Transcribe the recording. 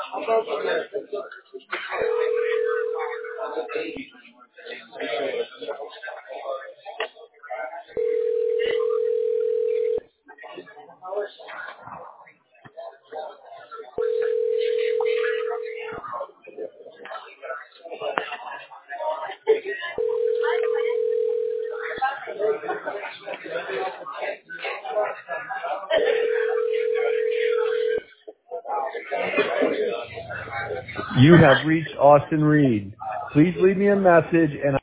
You have reached Austin Reed. Please leave me a message and